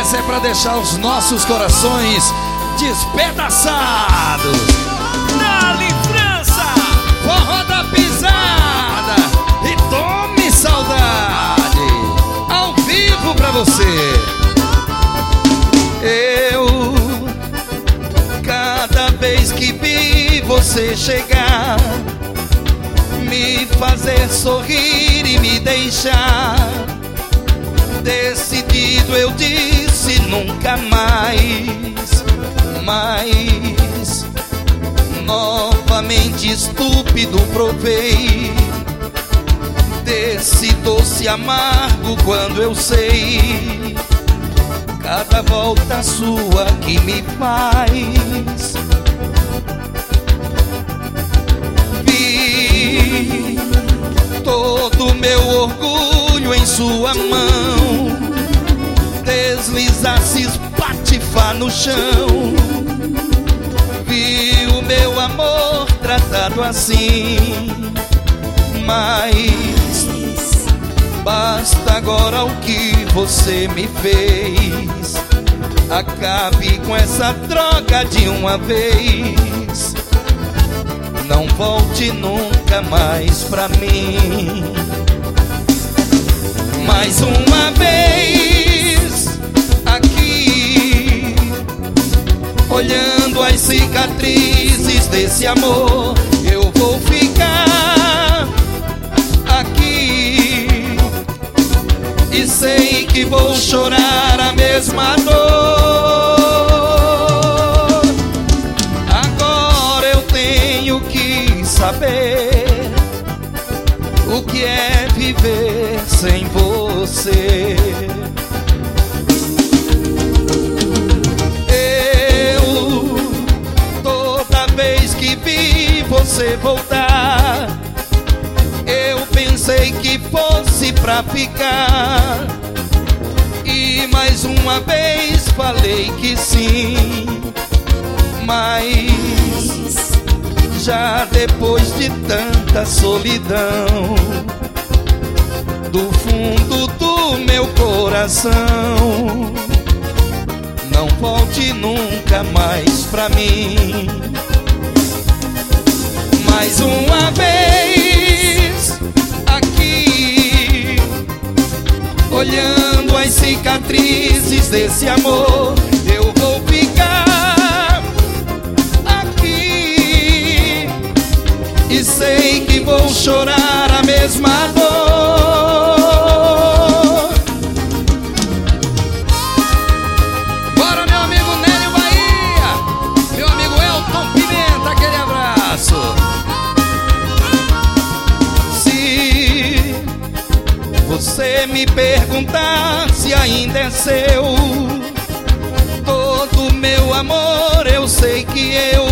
Essa é pra deixar os nossos corações despedaçados. Dá-lhe França, Forró da pisada e tome saudade, ao vivo pra você. Eu, cada vez que vi você chegar, me fazer sorrir e me deixar, decidido eu disse nunca mais. Mas novamente estúpido provei desse doce amargo quando eu sei cada volta sua que me faz. Vi todo meu orgulho em sua mão deslizar, se espatifar no chão. Vi o meu amor tratado assim, mas basta agora o que você me fez. Acabe com essa droga de uma vez. Não volte nunca mais pra mim. Mais uma vez aqui, olhando as cicatrizes desse amor, eu vou ficar aqui e sei que vou chorar a mesma dor. Agora eu tenho que saber o que é viver sem você. Eu, toda vez que vi você voltar, eu pensei que fosse pra ficar, e mais uma vez falei que sim. Mas já depois de tanta solidão, do fundo do meu coração, não volte nunca mais pra mim. Mais uma vez aqui, olhando as cicatrizes desse amor, eu vou ficar aqui e sei que vou chorar a mesma dor. Bora, meu amigo Nélio Bahia, meu amigo Elton Pimenta, aquele abraço. Se você me perguntar se ainda é seu todo meu amor, eu sei que eu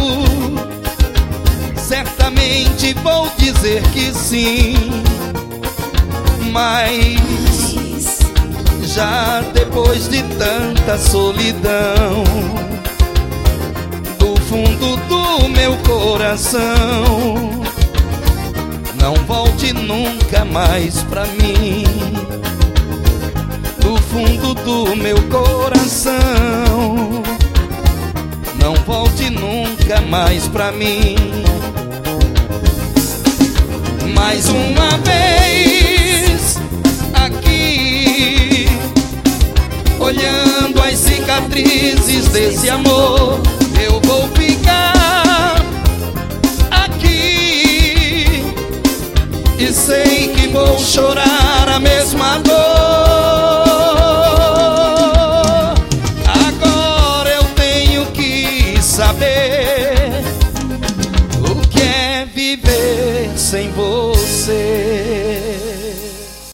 certamente vou dizer que sim. Mas já depois de tanta solidão, do fundo do meu coração, não volte nunca mais pra mim. Do fundo do meu coração, não volte nunca mais pra mim. Mais uma vez aqui, olhando as cicatrizes desse amor, eu vou ficar aqui e sei que vou chorar a mesma dor. Agora eu tenho que saber o que é viver sem você.